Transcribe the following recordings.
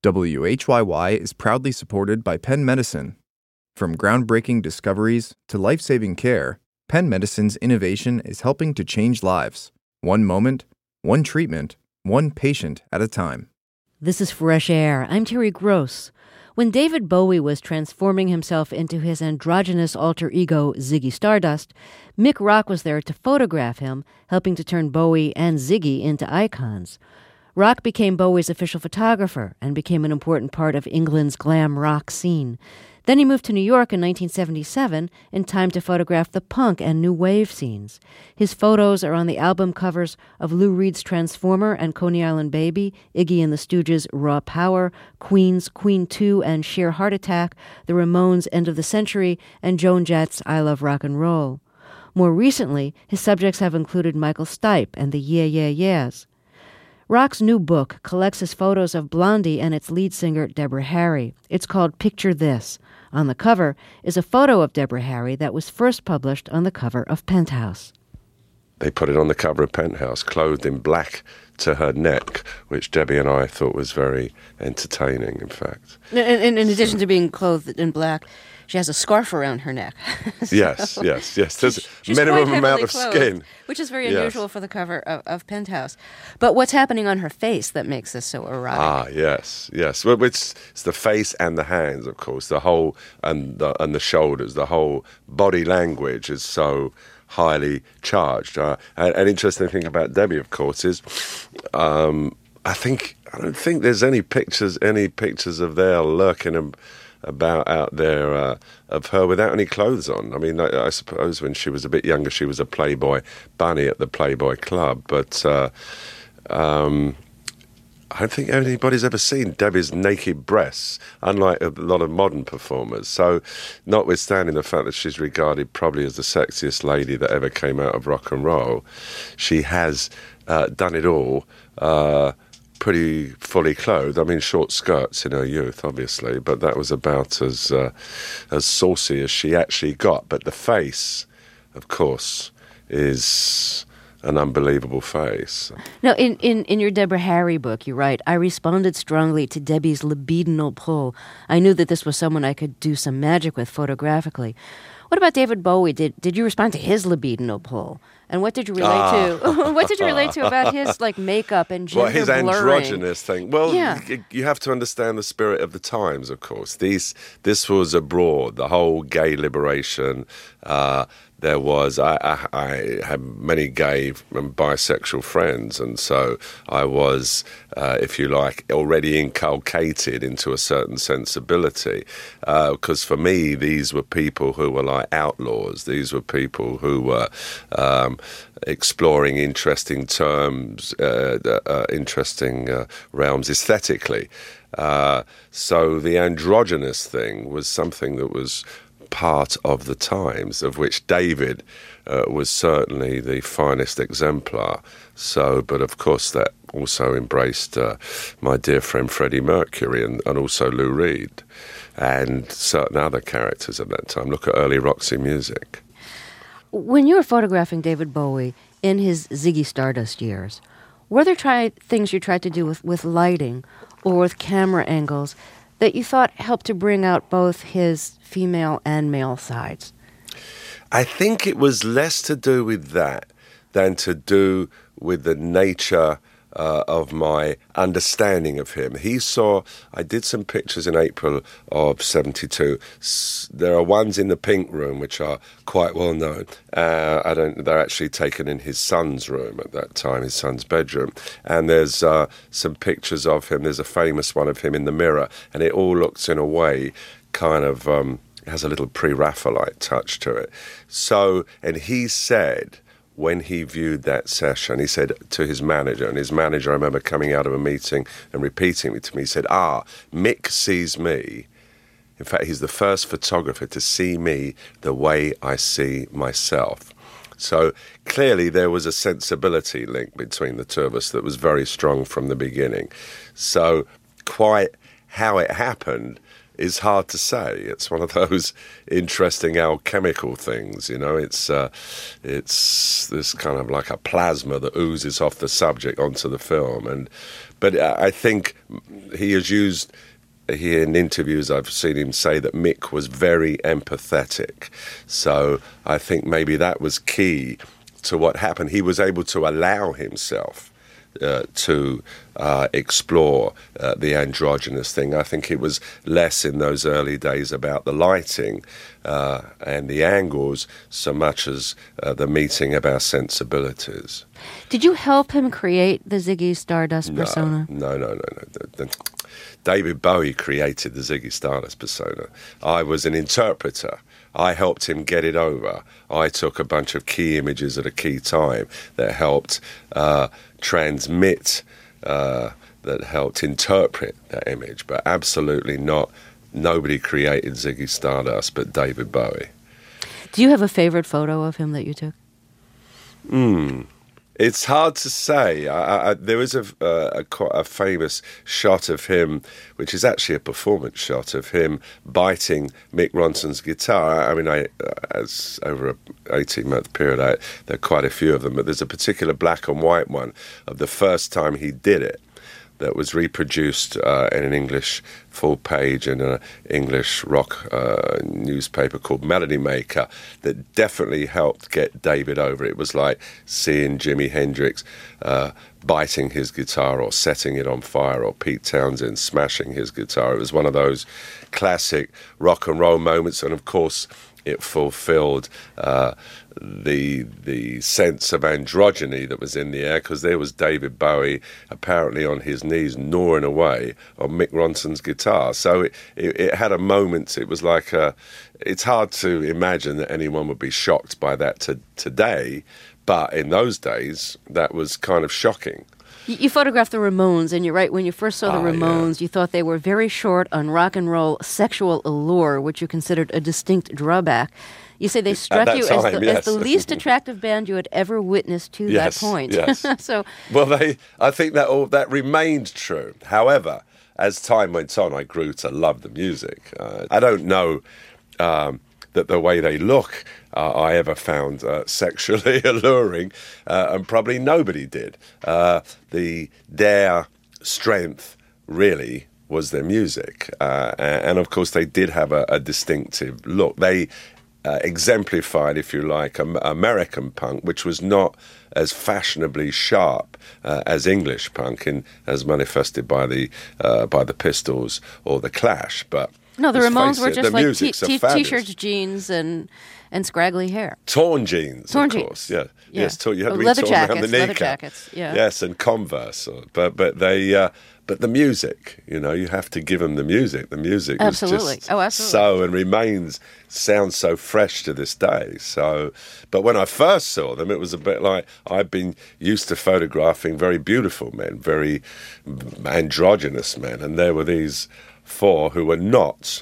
WHYY is proudly supported by Penn Medicine. From groundbreaking discoveries to life-saving care, Penn Medicine's innovation is helping to change lives. One moment, one treatment, one patient at a time. This is Fresh Air. I'm Terry Gross. When David Bowie was transforming himself into his androgynous alter ego, Ziggy Stardust, Mick Rock was there to photograph him, helping to turn Bowie and Ziggy into icons. Rock became Bowie's official photographer and became an important part of England's glam rock scene. Then he moved to New York in 1977 in time to photograph the punk and new wave scenes. His photos are on the album covers of Lou Reed's Transformer and Coney Island Baby, Iggy and the Stooges' Raw Power, Queen's Queen 2 and Sheer Heart Attack, the Ramones' End of the Century, and Joan Jett's I Love Rock and Roll. More recently, his subjects have included Michael Stipe and the Yeah Yeah Yeahs. Rock's new book collects his photos of Blondie and its lead singer, Deborah Harry. It's called Picture This. On the cover is a photo of Deborah Harry that was first published on the cover of Penthouse. They put it on the cover of Penthouse, clothed in black to her neck, which Debbie and I thought was very entertaining, in fact. In addition to being clothed in black, she has a scarf around her neck. Yes. There's she's minimum amount of clothed, skin. Which is very unusual for the cover of Penthouse. But what's happening on her face that makes this so erotic? Yes. Well, it's the face and the hands, of course, the whole, and the shoulders, the whole body language is so highly charged. An interesting thing about Debbie, of course, is I don't think there's any pictures of there lurking about out there of her without any clothes on. I mean, I suppose when she was a bit younger, she was a Playboy bunny at the Playboy Club, but I don't think anybody's ever seen Debbie's naked breasts, unlike a lot of modern performers. So, notwithstanding the fact that she's regarded probably as the sexiest lady that ever came out of rock and roll, she has done it all pretty fully clothed. I mean, short skirts in her youth, obviously, but that was about as saucy as she actually got. But the face, of course, is an unbelievable face. Now, in your Deborah Harry book, you write, I responded strongly to Debbie's libidinal pull. I knew that this was someone I could do some magic with photographically. What about David Bowie? Did you respond to his libidinal pull? And what did you relate to? What did you relate to about his makeup and gender his blurring? androgynous thing. Well, you have to understand the spirit of the times, of course. This was abroad, the whole gay liberation. There was, I had many gay and bisexual friends, and so I was, if you like, already inculcated into a certain sensibility. Because for me, these were people who were like outlaws. These were people who were exploring interesting terms, interesting realms aesthetically. So the androgynous thing was something that was part of the times, of which David was certainly the finest exemplar. So, but of course that also embraced my dear friend Freddie Mercury and also Lou Reed and certain other characters at that time. Look at early Roxy Music. When you were photographing David Bowie in his Ziggy Stardust years, were there things you tried to do with lighting or with camera angles that you thought helped to bring out both his female and male sides? I think it was less to do with that than to do with the nature of my understanding of him. I did some pictures in April of 72. There are ones in the Pink Room, which are quite well known. They're actually taken in his son's room at that time, his son's bedroom. And there's some pictures of him. There's a famous one of him in the mirror. And it all looks, in a way, kind of, has a little pre-Raphaelite touch to it. So, and he said, when he viewed that session, he said to his manager, and his manager, I remember coming out of a meeting and repeating it to me, he said, Mick sees me. In fact, he's the first photographer to see me the way I see myself. So clearly there was a sensibility link between the two of us that was very strong from the beginning. So quite how it happened is hard to say. It's one of those interesting alchemical things, you know. It's this kind of like a plasma that oozes off the subject onto the film, But I think he has used... in interviews I've seen him say that Mick was very empathetic. So I think maybe that was key to what happened. He was able to allow himself to explore the androgynous thing. I think it was less in those early days about the lighting and the angles so much as the meeting of our sensibilities. Did you help him create the Ziggy Stardust persona? No. David Bowie created the Ziggy Stardust persona. I was an interpreter. I helped him get it over. I took a bunch of key images at a key time that helped transmit, that helped interpret that image. But absolutely not. Nobody created Ziggy Stardust but David Bowie. Do you have a favorite photo of him that you took? It's hard to say. There is a famous shot of him, which is actually a performance shot of him biting Mick Ronson's guitar. I mean, as over an 18-month period, there are quite a few of them, but there's a particular black and white one of the first time he did it that was reproduced in an English full page in an English rock newspaper called Melody Maker that definitely helped get David over. It was like seeing Jimi Hendrix biting his guitar or setting it on fire, or Pete Townsend smashing his guitar. It was one of those classic rock and roll moments, and of course it fulfilled the sense of androgyny that was in the air, because there was David Bowie apparently on his knees gnawing away on Mick Ronson's guitar. So it had a moment. It was like it's hard to imagine that anyone would be shocked by that today, but in those days that was kind of shocking. You photographed the Ramones, and you're right, when you first saw the Ramones, you thought they were very short on rock and roll sexual allure, which you considered a distinct drawback. You say they struck you as the least attractive band you had ever witnessed to that point. Yes. So, well, I think that remained true. However, as time went on, I grew to love the music. I don't know that the way they look I ever found sexually alluring, and probably nobody did. Their strength really was their music, and of course they did have a distinctive look. They exemplified, if you like, American punk, which was not as fashionably sharp as English punk, as manifested by the Pistols or the Clash. But no, the Ramones were just like t-shirts, jeans, and scraggly hair. Torn jeans, of course. Yeah. Yes, you had to be torn around the kneecap. Leather jackets, yeah. Yes, and Converse. But the music, you have to give them the music. The music absolutely. Was just so and remains, sounds so fresh to this day. So, but when I first saw them, it was a bit like I've been used to photographing very beautiful men, very androgynous men, and there were these four who were not,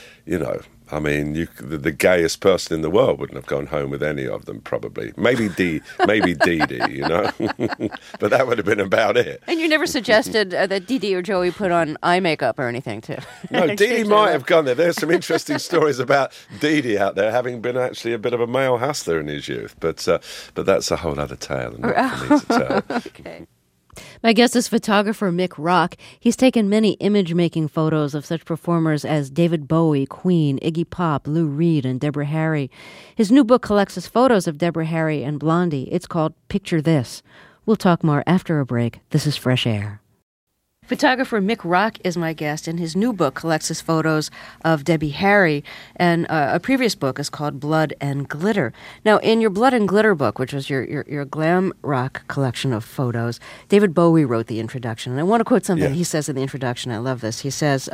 I mean, the gayest person in the world wouldn't have gone home with any of them, probably. Maybe Dee Dee, but that would have been about it. And you never suggested that Dee Dee or Joey put on eye makeup or anything, too. No, Dee Dee might have gone there. There's some interesting stories about Dee Dee out there having been actually a bit of a male hustler in his youth, but that's a whole other tale, and not for me to tell. Okay. My guest is photographer Mick Rock. He's taken many image-making photos of such performers as David Bowie, Queen, Iggy Pop, Lou Reed, and Deborah Harry. His new book collects his photos of Deborah Harry and Blondie. It's called Picture This. We'll talk more after a break. This is Fresh Air. Photographer Mick Rock is my guest, and his new book collects his photos of Debbie Harry, and a previous book is called Blood and Glitter. Now, in your Blood and Glitter book, which was your glam rock collection of photos, David Bowie wrote the introduction, and I want to quote something he says in the introduction. I love this. He says,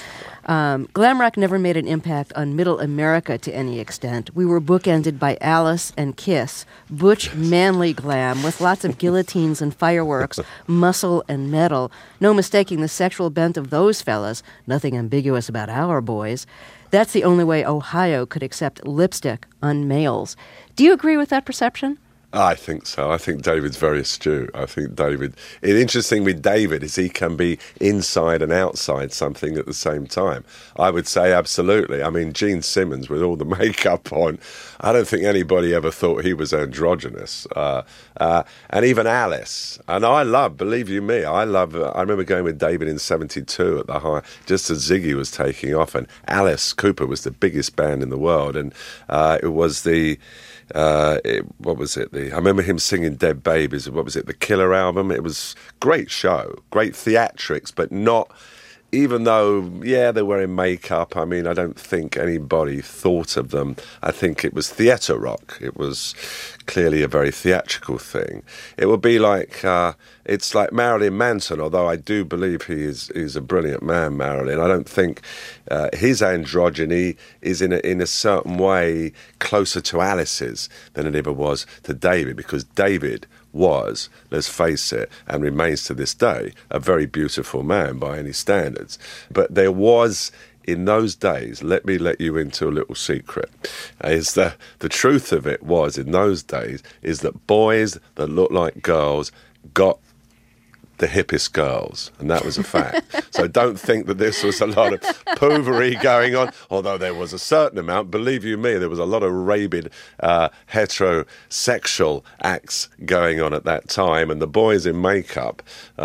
glam rock never made an impact on middle America to any extent. We were bookended by Alice and Kiss, butch, manly glam with lots of guillotines and fireworks, muscle and metal. No mistaking the sexual bent of those fellas, nothing ambiguous about our boys. That's the only way Ohio could accept lipstick on males. Do you agree with that perception? I think so. I think David's very astute. I think David... It's interesting with David is he can be inside and outside something at the same time. I would say absolutely. I mean, Gene Simmons, with all the makeup on, I don't think anybody ever thought he was androgynous. And even Alice. And believe you me, I remember going with David in 72 at the high, just as Ziggy was taking off, and Alice Cooper was the biggest band in the world, and it was what was it? I remember him singing Dead Babies. What was it? The Killer album. It was great show, great theatrics, but not. Even though, yeah, they were in makeup, I mean, I don't think anybody thought of them. I think it was theatre rock. It was clearly a very theatrical thing. It would be like, it's like Marilyn Manson, although I do believe he's a brilliant man, Marilyn. I don't think his androgyny is in a certain way closer to Alice's than it ever was to David, because David was, let's face it, and remains to this day, a very beautiful man by any standards. But there was, in those days, let me let you into a little secret, is that the truth of it was, in those days, is that boys that looked like girls got the hippest girls, and that was a fact. So don't think that this was a lot of poovery going on, although there was a certain amount. Believe you me, there was a lot of rabid heterosexual acts going on at that time, and the boys in makeup,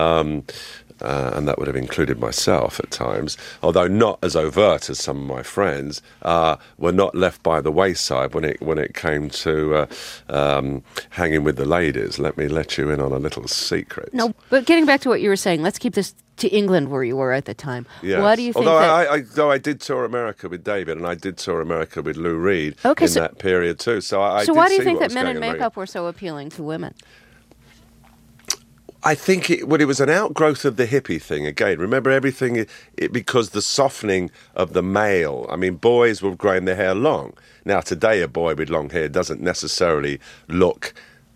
and that would have included myself at times, although not as overt as some of my friends, were not left by the wayside when it came to hanging with the ladies. Let me let you in on a little secret. No, but getting back to what you were saying, let's keep this to England where you were at the time. Yes. Why do you think although I did tour America with David, and I did tour America with Lou Reed in that period too. So why do you think that men in makeup were so appealing to women? I think it was an outgrowth of the hippie thing again. Remember everything, because the softening of the male. I mean, boys were growing their hair long. Now, today, a boy with long hair doesn't necessarily look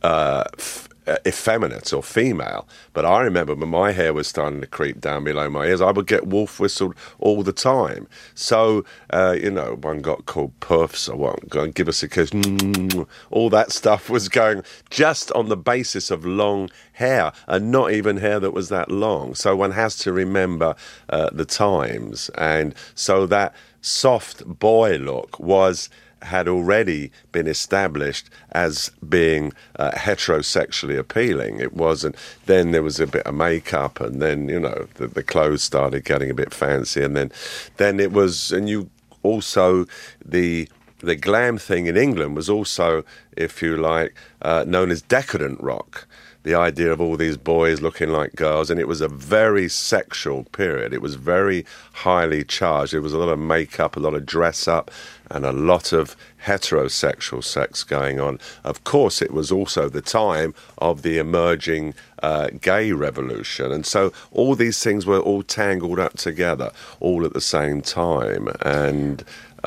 effeminate or female. But I remember when my hair was starting to creep down below my ears, I would get wolf whistled all the time. So, one got called puffs, or one go and give us a kiss. All that stuff was going just on the basis of long hair, and not even hair that was that long. So one has to remember the times. And so that soft boy look had already been established as being heterosexually appealing. It wasn't. Then there was a bit of makeup, and then the clothes started getting a bit fancy, and then it was, and you also the glam thing in England was also, if you like, known as decadent rock. The idea of all these boys looking like girls, and it was a very sexual period. It was very highly charged. There was a lot of makeup, a lot of dress up, and a lot of heterosexual sex going on. Of course, it was also the time of the emerging gay revolution, and so all these things were all tangled up together, all at the same time, and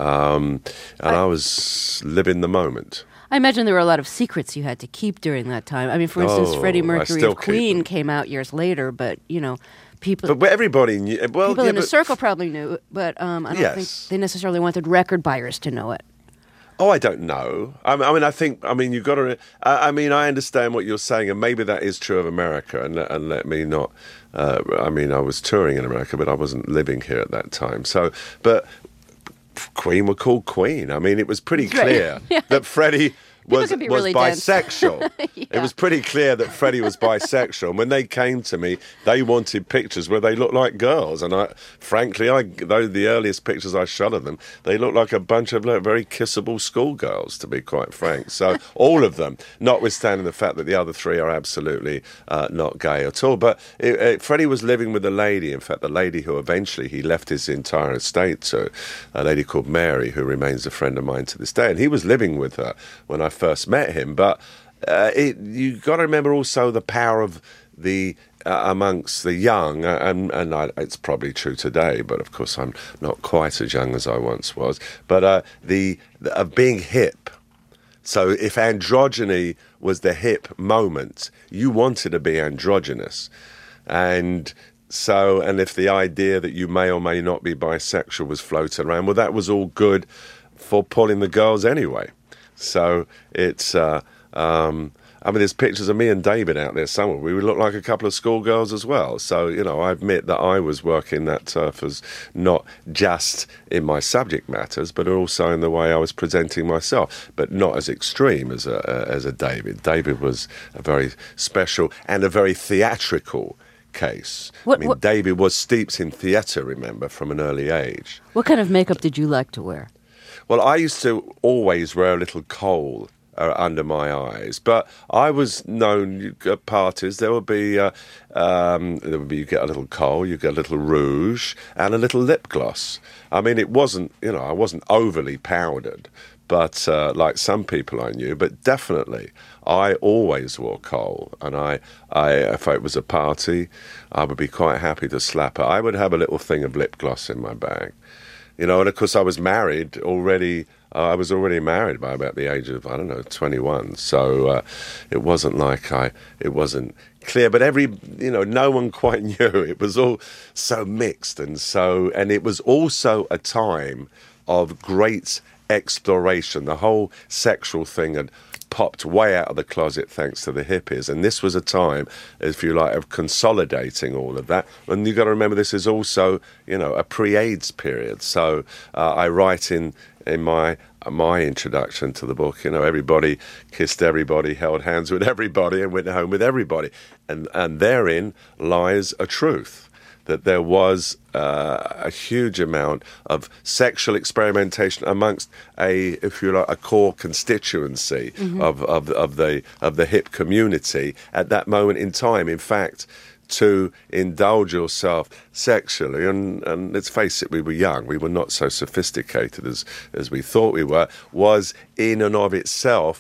I was living the the I imagine there were a lot of secrets you had to keep during that time. I mean, for instance, Freddie Mercury of Queen came out years later, but, people... But everybody knew... Well, people in a circle probably knew, but I don't think they necessarily wanted record buyers to know it. Oh, I don't know. I mean, you've got to... I understand what you're saying, and maybe that is true of America, and let me not... I was touring in America, but I wasn't living here at that time. So, but... Queen were called Queen. I mean, it was pretty clear that Freddie was really bisexual. It was pretty clear that Freddie was bisexual. And when they came to me, they wanted pictures where they looked like girls. And though the earliest pictures I shot of them, they looked like a bunch of very kissable schoolgirls, to be quite frank. So all of them, notwithstanding the fact that the other three are absolutely not gay at all. But Freddie was living with a lady, in fact, the lady who eventually he left his entire estate to, a lady called Mary, who remains a friend of mine to this day. And he was living with her when I first met him. But you got to remember also the power of the amongst the young, and it's probably true today, but of course I'm not quite as young as I once was, but of being hip. So if androgyny was the hip moment, you wanted to be androgynous. And if the idea that you may or may not be bisexual was floating around, well, that was all good for pulling the girls anyway. So it's, and I mean, there's pictures of me and David out there somewhere. We would look like a couple of schoolgirls as well. So, I admit that I was working that turf as not just in my subject matters, but also in the way I was presenting myself, but not as extreme as a David. David was a very special and a very theatrical case. David was steeped in theatre, remember, from an early age. What kind of makeup did you like to wear? Well, I used to always wear a little kohl under my eyes, but I was known at parties. There would be you get a little kohl, you get a little rouge, and a little lip gloss. I mean, it wasn't, I wasn't overly powdered, but like some people I knew, but definitely I always wore kohl, and I if it was a party, I would be quite happy to slap it. I would have a little thing of lip gloss in my bag. And of course I was married already. I was already married by about the age of, 21. So it wasn't like it wasn't clear, but no one quite knew. It was all so mixed, and it was also a time of great exploration. The whole sexual thing had popped way out of the closet thanks to the hippies, and this was a time, if you like, of consolidating all of that. And you've got to remember, this is also a pre-AIDS period. So I write in my introduction to the book, everybody kissed everybody, held hands with everybody, and went home with everybody, and therein lies a truth, that there was a huge amount of sexual experimentation amongst a core constituency of the hip community at that moment in time. In fact, to indulge yourself sexually, and let's face it, we were young, we were not so sophisticated as we thought we were, was in and of itself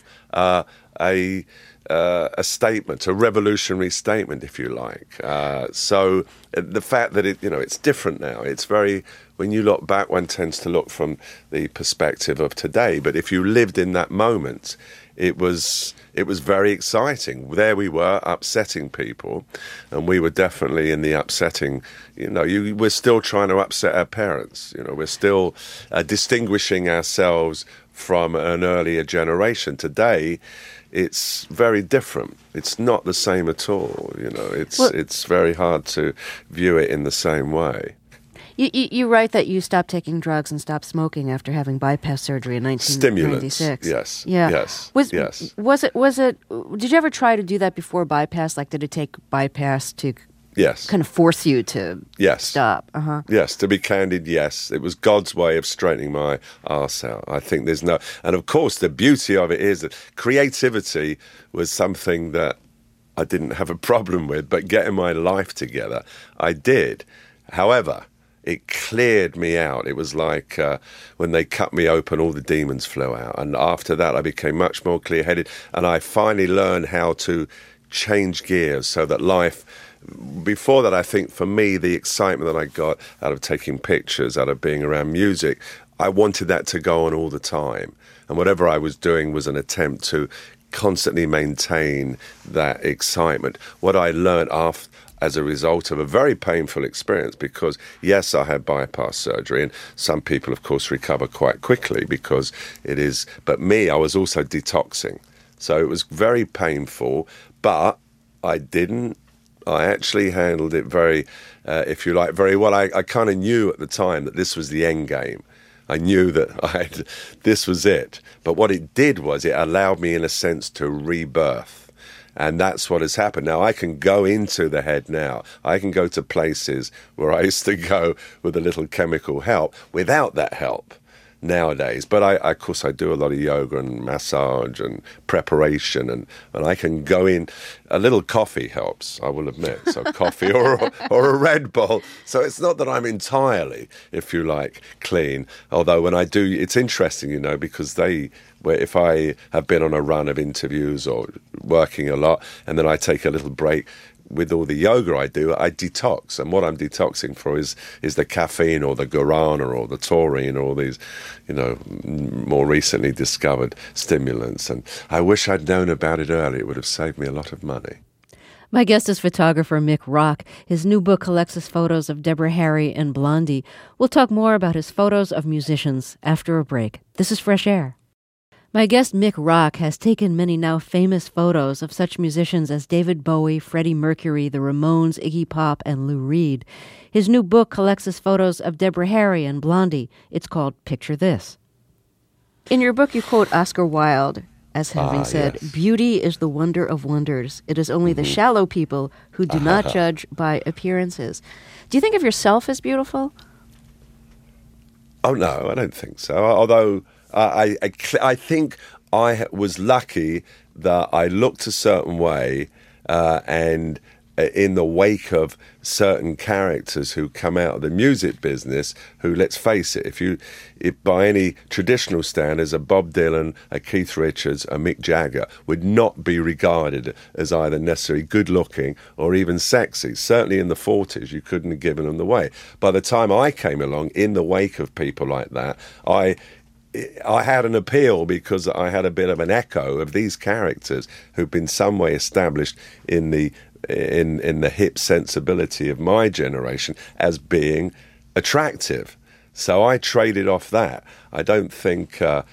a statement, a revolutionary statement, if you like. So the fact that it's different now, it's very, when you look back, one tends to look from the perspective of today, but if you lived in that moment, it was very exciting. There we were, upsetting people, and we were definitely in the upsetting. We're still trying to upset our parents. We're still distinguishing ourselves from an earlier generation. Today, it's very different. It's not the same at all. It's very hard to view it in the same way. You write that you stopped taking drugs and stopped smoking after having bypass surgery in 1996. Stimulants, yes. Yeah. Yes. Was it? Did you ever try to do that before bypass? Like, did it take bypass to kind of force you to stop? Uh-huh. Yes, to be candid, yes. It was God's way of straightening my arse out. I think there's no... And of course, the beauty of it is that creativity was something that I didn't have a problem with, but getting my life together, I did. However, it cleared me out. It was like when they cut me open, all the demons flew out. And after that, I became much more clear-headed, and I finally learned how to change gears so that life... Before that, I think for me, the excitement that I got out of taking pictures, out of being around music, I wanted that to go on all the time. And whatever I was doing was an attempt to constantly maintain that excitement. What I learned as a result of a very painful experience, because, yes, I had bypass surgery, and some people, of course, recover quite quickly because it is... But me, I was also detoxing. So it was very painful, but I actually handled it very, if you like, very well. I kind of knew at the time that this was the end game. I knew that this was it. But what it did was it allowed me, in a sense, to rebirth. And that's what has happened. Now, I can go into the head now. I can go to places where I used to go with a little chemical help without that help nowadays. But of course, I do a lot of yoga and massage and preparation, and I can go in. A little coffee helps, I will admit. So coffee or a Red Bull. So it's not that I'm entirely, if you like, clean. Although when I do, it's interesting, because if I have been on a run of interviews or working a lot, and then I take a little break, with all the yoga I do, I detox. And what I'm detoxing for is the caffeine or the guarana or the taurine or all these, more recently discovered stimulants. And I wish I'd known about it earlier. It would have saved me a lot of money. My guest is photographer Mick Rock. His new book collects his photos of Deborah Harry and Blondie. We'll talk more about his photos of musicians after a break. This is Fresh Air. My guest Mick Rock has taken many now famous photos of such musicians as David Bowie, Freddie Mercury, the Ramones, Iggy Pop, and Lou Reed. His new book collects his photos of Deborah Harry and Blondie. It's called Picture This. In your book, you quote Oscar Wilde as having said, yes. "Beauty is the wonder of wonders. It is only the shallow people who do not judge by appearances." Do you think of yourself as beautiful? Oh, no, I don't think so. Although I think I was lucky that I looked a certain way and in the wake of certain characters who come out of the music business who, let's face it, if by any traditional standards, a Bob Dylan, a Keith Richards, a Mick Jagger would not be regarded as either necessarily good-looking or even sexy. Certainly in the 40s, you couldn't have given them the way. By the time I came along, in the wake of people like that, I had an appeal because I had a bit of an echo of these characters who've been some way established in the hip sensibility of my generation as being attractive. So I traded off that. I don't think, so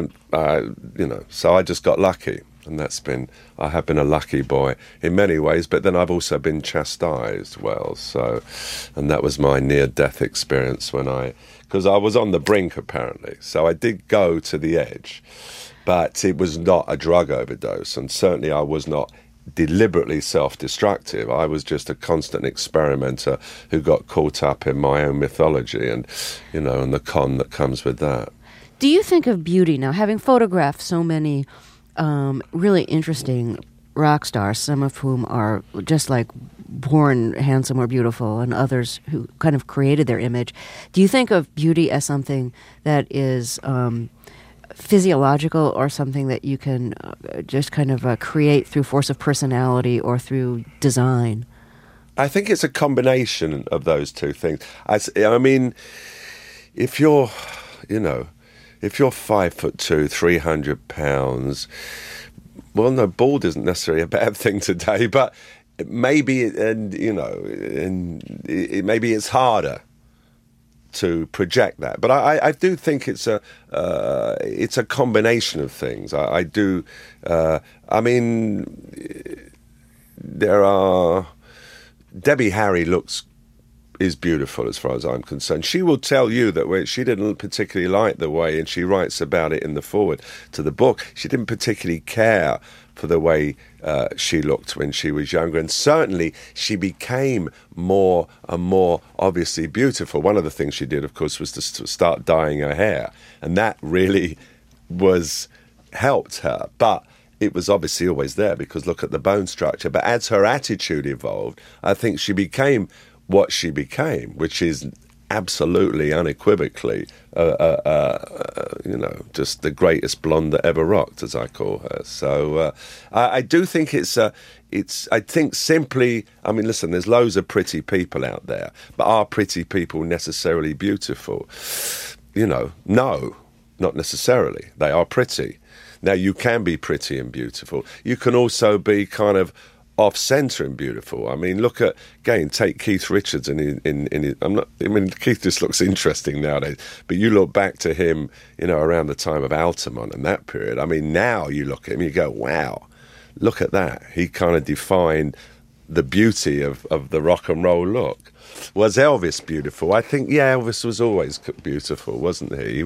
I just got lucky. And I have been a lucky boy in many ways, but then I've also been chastised well. And that was my near-death experience because I was on the brink apparently. So I did go to the edge, but it was not a drug overdose. And certainly I was not deliberately self-destructive. I was just a constant experimenter who got caught up in my own mythology and the con that comes with that. Do you think of beauty now, having photographed so many really interesting rock stars, some of whom are just like born handsome or beautiful, and others who kind of created their image? Do you think of beauty as something that is physiological or something that you can just kind of create through force of personality or through design? I think it's a combination of those two things. I mean, if you're 5'2", 300 pounds, well, no, bald isn't necessarily a bad thing today, but maybe, maybe it's harder to project that. But I do think it's a combination of things. I do. There are. Debbie Harry is beautiful as far as I'm concerned. She will tell you that she didn't particularly like the way, and she writes about it in the foreword to the book, she didn't particularly care for the way she looked when she was younger. And certainly she became more and more obviously beautiful. One of the things she did, of course, was to start dyeing her hair. And that really helped her. But it was obviously always there because look at the bone structure. But as her attitude evolved, I think she became what she became, which is absolutely, unequivocally, just the greatest blonde that ever rocked, as I call her. So I do think I think simply, I mean, listen, there's loads of pretty people out there, but are pretty people necessarily beautiful? No, not necessarily. They are pretty. Now, you can be pretty and beautiful. You can also be kind of off-centre and beautiful. I mean, take Keith Richards Keith just looks interesting nowadays, but you look back to him, around the time of Altamont and that period. I mean, now you look at him, you go, wow, look at that. He kind of defined the beauty of the rock and roll look. Was Elvis beautiful? I think, Elvis was always beautiful, wasn't he?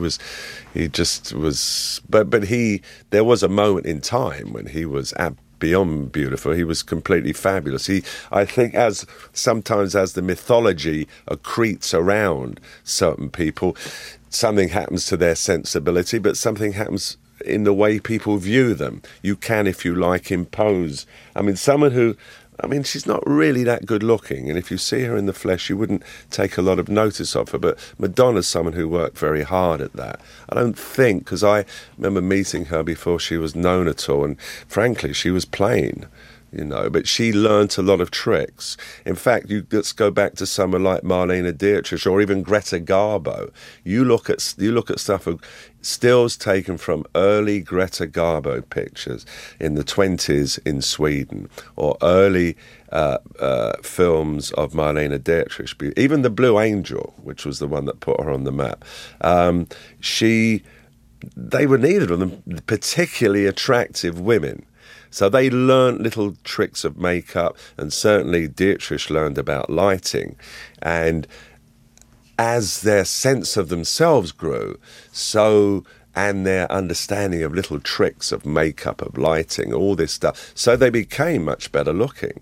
There was a moment in time when he was beyond beautiful. He was completely fabulous. I think sometimes as the mythology accretes around certain people, something happens to their sensibility, but something happens in the way people view them. You can, if you like, impose. I mean, she's not really that good looking, and if you see her in the flesh, you wouldn't take a lot of notice of her, but Madonna's someone who worked very hard at that. I don't think, because I remember meeting her before she was known at all, and frankly, she was plain, but she learnt a lot of tricks. In fact, let's go back to someone like Marlene Dietrich or even Greta Garbo. You look at stuff of stills taken from early Greta Garbo pictures in the 20s in Sweden, or early films of Marlene Dietrich, even The Blue Angel, which was the one that put her on the map. She they were neither of them particularly attractive women. So they learnt little tricks of makeup, and certainly Dietrich learned about lighting. And as their sense of themselves grew, and their understanding of little tricks of makeup, of lighting, all this stuff, so they became much better looking.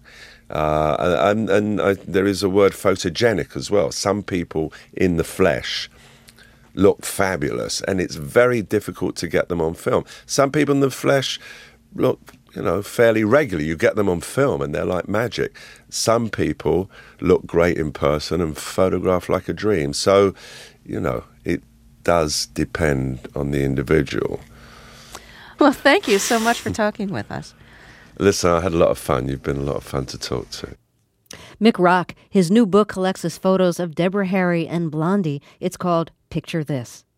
There is a word photogenic as well. Some people in the flesh look fabulous, and it's very difficult to get them on film. Some people in the flesh look, fairly regular. You get them on film and they're like magic. Some people look great in person and photograph like a dream. So, it does depend on the individual. Well, thank you so much for talking with us. Listen, I had a lot of fun. You've been a lot of fun to talk to. Mick Rock, his new book collects his photos of Deborah Harry and Blondie. It's called Picture This.